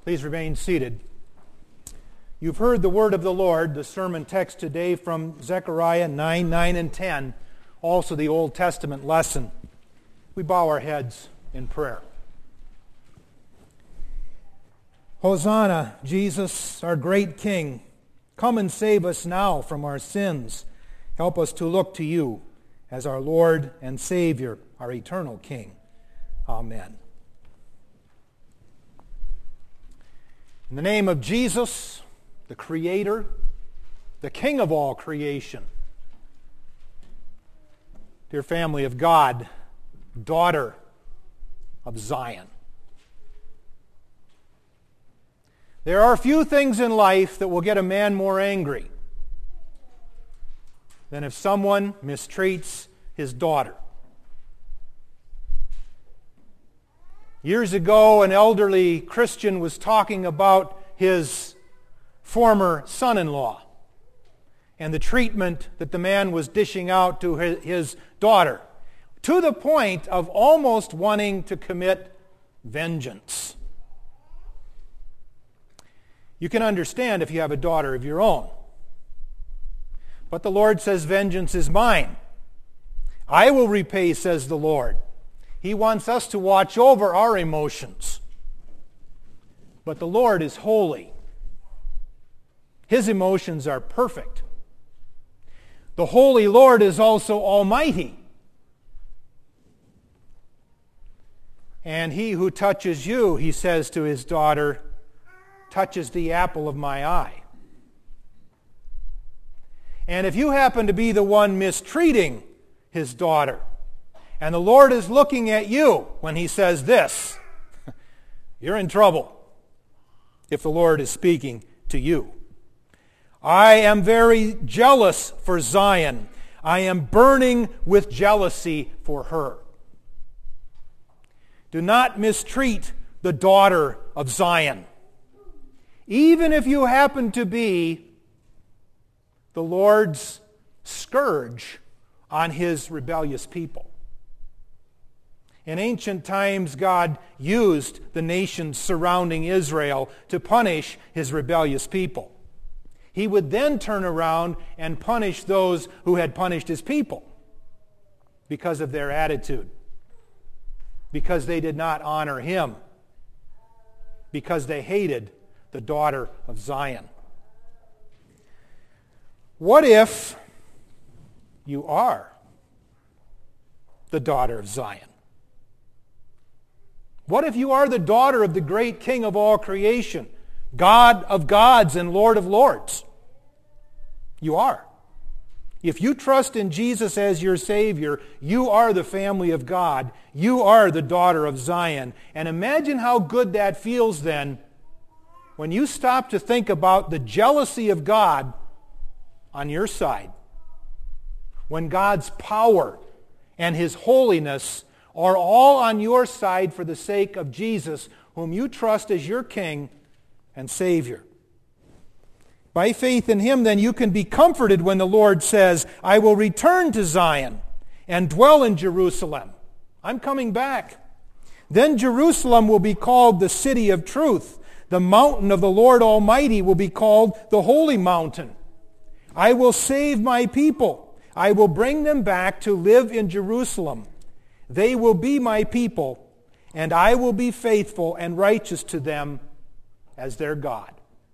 Please remain seated. You've heard the word of the Lord, the sermon text today from Zechariah 9, 9, and 10, also the Old Testament lesson. We bow our heads in prayer. Hosanna, Jesus, our great King. Come and save us now from our sins. Help us to look to you as our Lord and Savior, our eternal King. Amen. In the name of Jesus, the Creator, the King of all creation, dear family of God, daughter of Zion. There are few things in life that will get a man more angry than if someone mistreats his daughter. Years ago, an elderly Christian was talking about his former son-in-law and the treatment that the man was dishing out to his daughter, to the point of almost wanting to commit vengeance. You can understand if you have a daughter of your own. But the Lord says, vengeance is mine. I will repay, says the Lord. He wants us to watch over our emotions. But the Lord is holy. His emotions are perfect. The holy Lord is also almighty. And he who touches you, he says to his daughter, touches the apple of my eye. And if you happen to be the one mistreating his daughter, and the Lord is looking at you when he says this, you're in trouble if the Lord is speaking to you. I am very jealous for Zion. I am burning with jealousy for her. Do not mistreat the daughter of Zion. Even if you happen to be the Lord's scourge on his rebellious people. In ancient times, God used the nations surrounding Israel to punish his rebellious people. He would then turn around and punish those who had punished his people because of their attitude, because they did not honor him, because they hated the daughter of Zion. What if you are the daughter of Zion? What if you are the daughter of the great King of all creation, God of gods and Lord of lords? You are. If you trust in Jesus as your Savior, you are the family of God. You are the daughter of Zion. And imagine how good that feels then when you stop to think about the jealousy of God on your side. When God's power and his holiness are all on your side for the sake of Jesus, whom you trust as your King and Savior. By faith in him, then, you can be comforted when the Lord says, I will return to Zion and dwell in Jerusalem. I'm coming back. Then Jerusalem will be called the city of truth. The mountain of the Lord Almighty will be called the holy mountain. I will save my people. I will bring them back to live in Jerusalem. They will be my people, and I will be faithful and righteous to them as their God.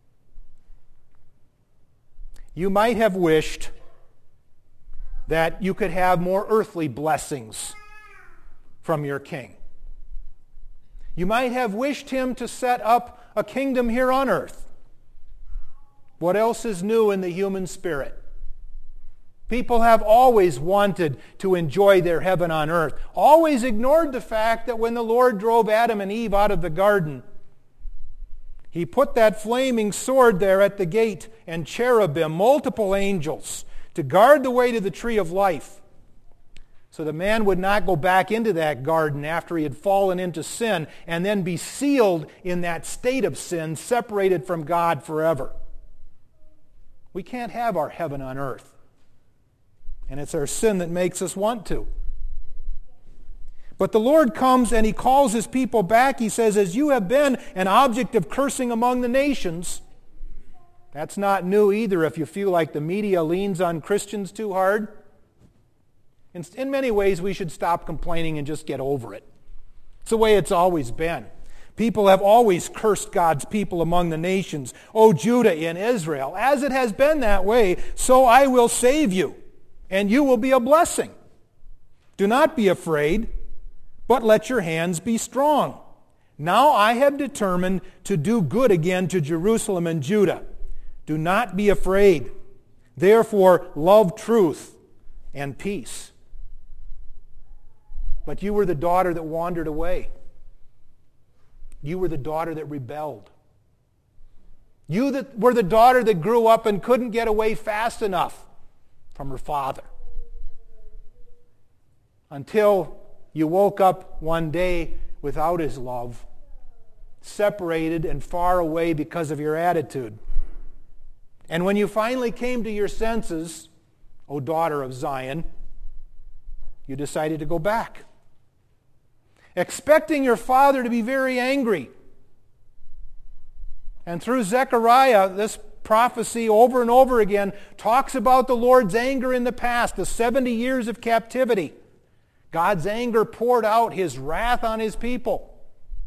You might have wished that you could have more earthly blessings from your king. You might have wished him to set up a kingdom here on earth. What else is new in the human spirit? People have always wanted to enjoy their heaven on earth, always ignored the fact that when the Lord drove Adam and Eve out of the garden, he put that flaming sword there at the gate and cherubim, multiple angels, to guard the way to the tree of life, so the man would not go back into that garden after he had fallen into sin and then be sealed in that state of sin, separated from God forever. We can't have our heaven on earth. And it's our sin that makes us want to. But the Lord comes and he calls his people back. He says, as you have been an object of cursing among the nations. That's not new either if you feel like the media leans on Christians too hard. In many ways, we should stop complaining and just get over it. It's the way it's always been. People have always cursed God's people among the nations. O Judah in Israel, as it has been that way, so I will save you, and you will be a blessing. Do not be afraid, but let your hands be strong. Now I have determined to do good again to Jerusalem and Judah. Do not be afraid. Therefore, love truth and peace. But you were the daughter that wandered away. You were the daughter that rebelled. You were the daughter that grew up and couldn't get away fast enough from her father. Until you woke up one day without his love, separated and far away because of your attitude. And when you finally came to your senses, O daughter of Zion, you decided to go back, expecting your father to be very angry. And through Zechariah, this prophecy over and over again talks about the Lord's anger in the past, the 70 years of captivity. God's anger poured out his wrath on his people.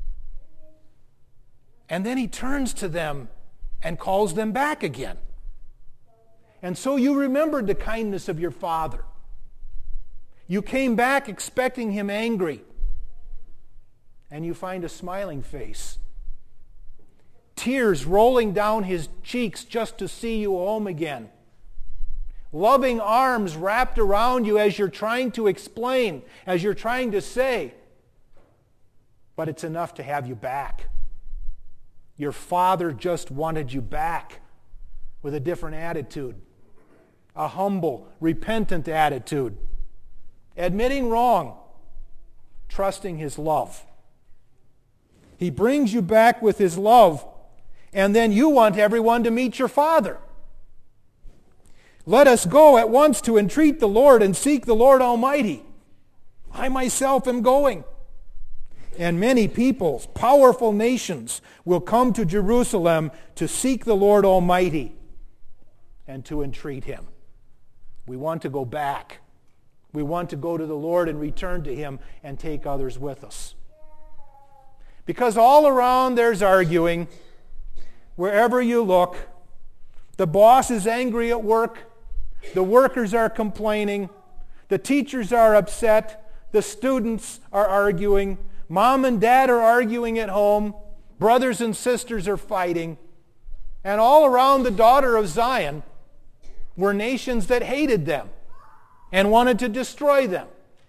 And then he turns to them and calls them back again. And so you remembered the kindness of your father. You came back expecting him angry. And you find a smiling face. Tears rolling down his cheeks just to see you home again. Loving arms wrapped around you as you're trying to explain, as you're trying to say. But it's enough to have you back. Your father just wanted you back with a different attitude. A humble, repentant attitude. Admitting wrong. Trusting his love. He brings you back with his love, and then you want everyone to meet your father. Let us go at once to entreat the Lord and seek the Lord Almighty. I myself am going. And many peoples, powerful nations, will come to Jerusalem to seek the Lord Almighty and to entreat him. We want to go back. We want to go to the Lord and return to him and take others with us. Because all around there's arguing. Wherever you look, the boss is angry at work. The workers are complaining. The teachers are upset. The students are arguing. Mom and dad are arguing at home. Brothers and sisters are fighting. And all around the daughter of Zion were nations that hated them and wanted to destroy them.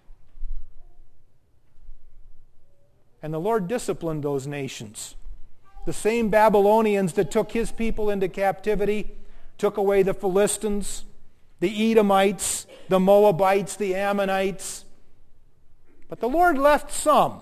And the Lord disciplined those nations. The same Babylonians that took his people into captivity took away the Philistines, the Edomites, the Moabites, the Ammonites. But the Lord left some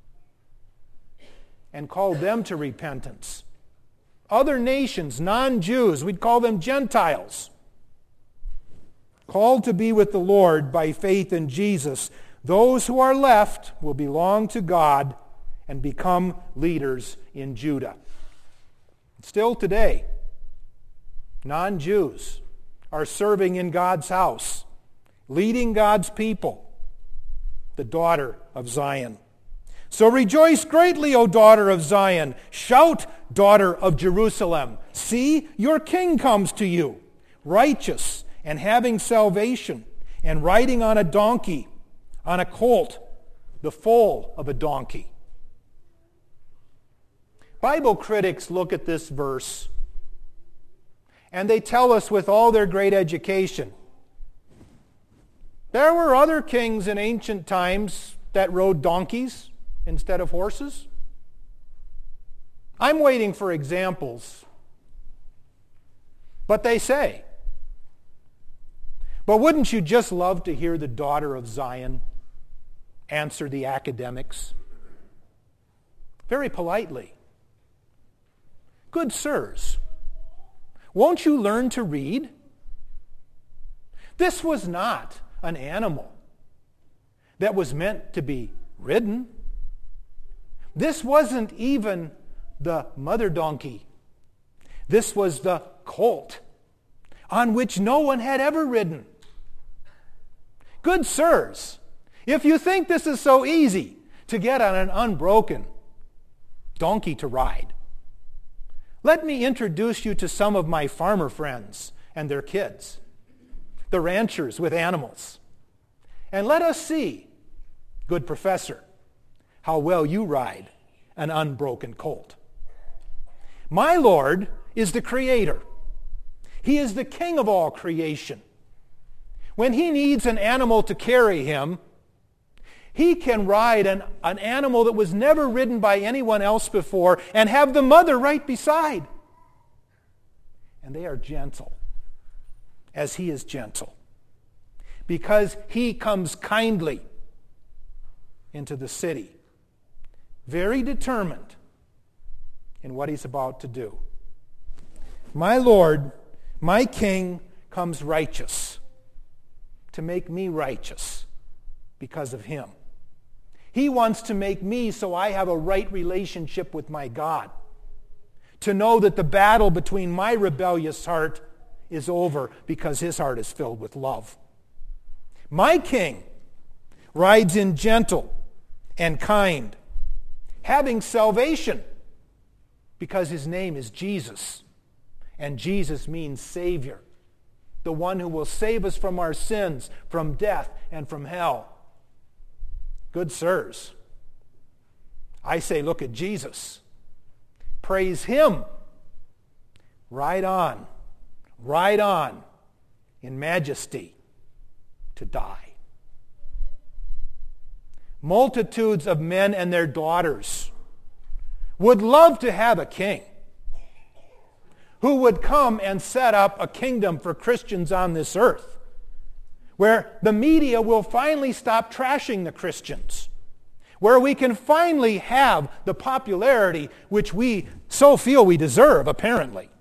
and called them to repentance. Other nations, non-Jews, we'd call them Gentiles, called to be with the Lord by faith in Jesus. Those who are left will belong to God and become leaders in Judah. Still today, non-Jews are serving in God's house, leading God's people, the daughter of Zion. So rejoice greatly, O daughter of Zion. Shout, daughter of Jerusalem. See, your king comes to you, righteous and having salvation, and riding on a donkey, on a colt, the foal of a donkey. Bible critics look at this verse and they tell us with all their great education, there were other kings in ancient times that rode donkeys instead of horses. I'm waiting for examples. But they say, but wouldn't you just love to hear the daughter of Zion answer the academics? Very politely. Good sirs, won't you learn to read? This was not an animal that was meant to be ridden. This wasn't even the mother donkey. This was the colt on which no one had ever ridden. Good sirs, if you think this is so easy to get on an unbroken donkey to ride, let me introduce you to some of my farmer friends and their kids, the ranchers with animals. And let us see, good professor, how well you ride an unbroken colt. My Lord is the Creator. He is the King of all creation. When He needs an animal to carry Him, He can ride an animal that was never ridden by anyone else before and have the mother right beside. And they are gentle, as He is gentle, because He comes kindly into the city, very determined in what He's about to do. My Lord, my King, comes righteous to make me righteous because of Him. He wants to make me so I have a right relationship with my God, to know that the battle between my rebellious heart is over because His heart is filled with love. My King rides in gentle and kind, having salvation because His name is Jesus, and Jesus means Savior, the one who will save us from our sins, from death, and from hell. Good sirs, I say look at Jesus. Praise Him. Ride on in majesty to die. Multitudes of men and their daughters would love to have a king who would come and set up a kingdom for Christians on this earth, where the media will finally stop trashing the Christians, where we can finally have the popularity which we so feel we deserve, apparently.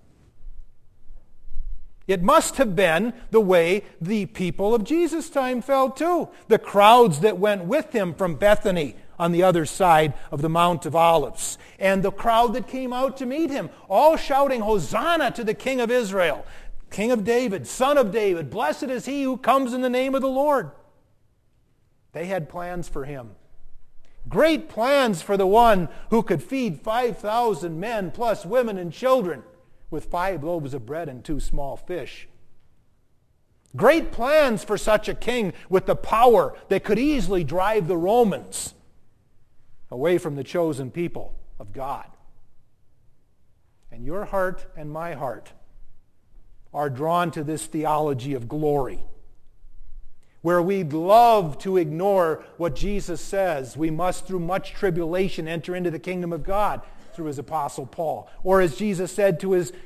It must have been the way the people of Jesus' time felt too. The crowds that went with Him from Bethany on the other side of the Mount of Olives, and the crowd that came out to meet Him, all shouting, Hosanna to the King of Israel, King of David, Son of David, blessed is He who comes in the name of the Lord. They had plans for Him. Great plans for the one who could feed 5,000 men plus women and children with 5 loaves of bread and 2 small fish. Great plans for such a king with the power that could easily drive the Romans away from the chosen people of God. And your heart and my heart are drawn to this theology of glory, where we'd love to ignore what Jesus says we must through much tribulation enter into the kingdom of God through His apostle Paul. Or as Jesus said to his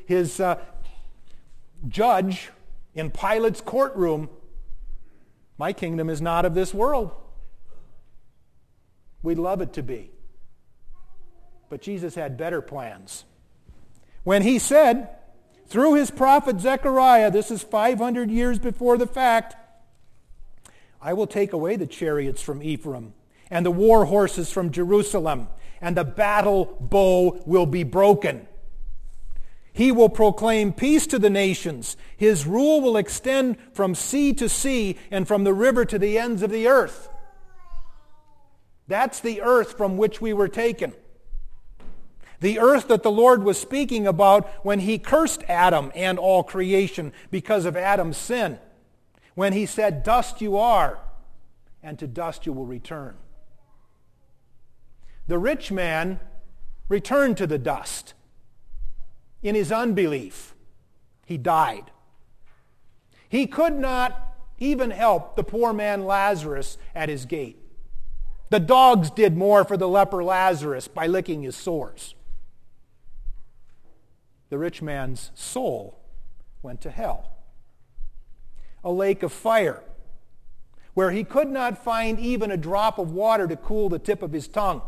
judge in Pilate's courtroom, my kingdom is not of this world. We'd love it to be. But Jesus had better plans. When He said, through His prophet Zechariah, this is 500 years before the fact, I will take away the chariots from Ephraim and the war horses from Jerusalem, and the battle bow will be broken. He will proclaim peace to the nations. His rule will extend from sea to sea and from the river to the ends of the earth. That's the earth from which we were taken. The earth that the Lord was speaking about when He cursed Adam and all creation because of Adam's sin. When He said, dust you are, and to dust you will return. The rich man returned to the dust. In his unbelief, he died. He could not even help the poor man Lazarus at his gate. The dogs did more for the leper Lazarus by licking his sores. The rich man's soul went to hell, a lake of fire, where he could not find even a drop of water to cool the tip of his tongue.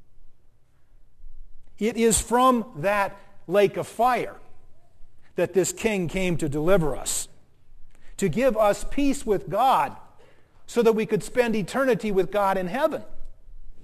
It is from that lake of fire that this king came to deliver us, to give us peace with God so that we could spend eternity with God in heaven.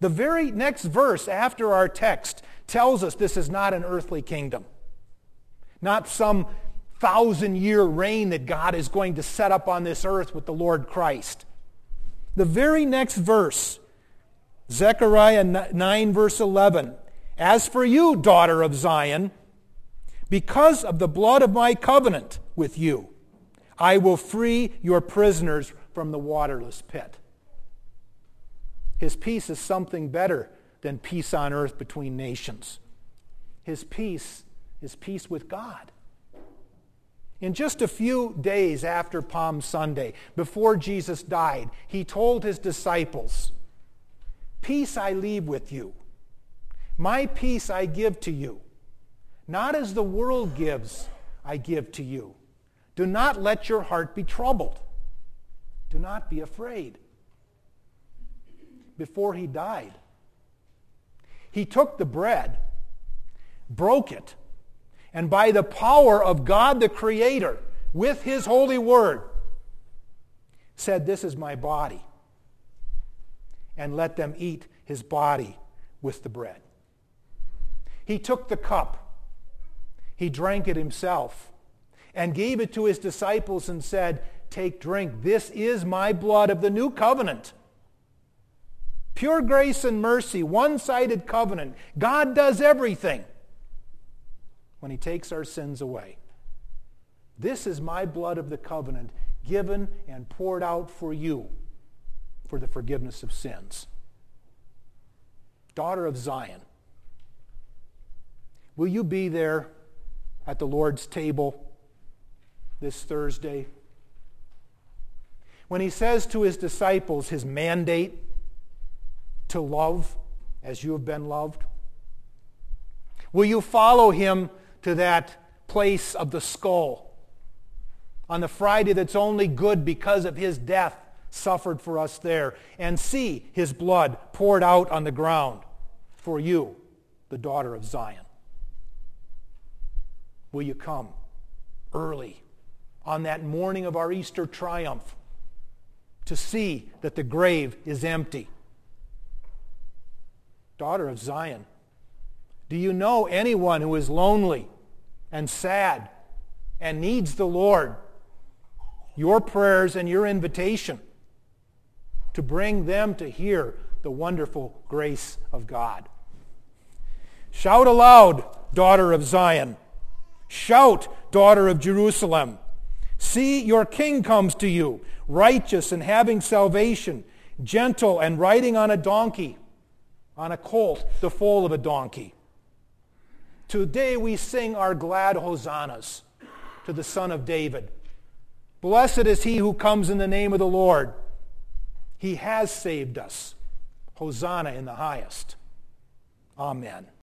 The very next verse after our text tells us this is not an earthly kingdom. Not some 1,000-year reign that God is going to set up on this earth with the Lord Christ. The very next verse, Zechariah 9 verse 11, "As for you, daughter of Zion, because of the blood of my covenant with you, I will free your prisoners from the waterless pit." His peace is something better than peace on earth between nations. His peace is peace with God. In just a few days after Palm Sunday, before Jesus died, he told his disciples, "Peace I leave with you. My peace I give to you. Not as the world gives, I give to you. Do not let your heart be troubled. Do not be afraid." Before he died, he took the bread, broke it, and by the power of God the Creator, with his holy word, said, "This is my body," and let them eat his body with the bread. He took the cup, he drank it himself, and gave it to his disciples and said, "Take, drink, this is my blood of the new covenant." Pure grace and mercy, one-sided covenant. God does everything when he takes our sins away. "This is my blood of the covenant, given and poured out for you for the forgiveness of sins." Daughter of Zion, will you be there at the Lord's table this Thursday? When he says to his disciples his mandate to love as you have been loved, will you follow him to that place of the skull on the Friday that's only good because of his death suffered for us there, and see his blood poured out on the ground for you, the daughter of Zion? Will you come early on that morning of our Easter triumph to see that the grave is empty? Daughter of Zion, do you know anyone who is lonely and sad and needs the Lord? Your prayers and your invitation to bring them to hear the wonderful grace of God. Shout aloud, daughter of Zion. Shout, daughter of Jerusalem. See, your king comes to you, righteous and having salvation, gentle and riding on a donkey, on a colt, the foal of a donkey. Today we sing our glad hosannas to the Son of David. Blessed is he who comes in the name of the Lord. He has saved us. Hosanna in the highest. Amen.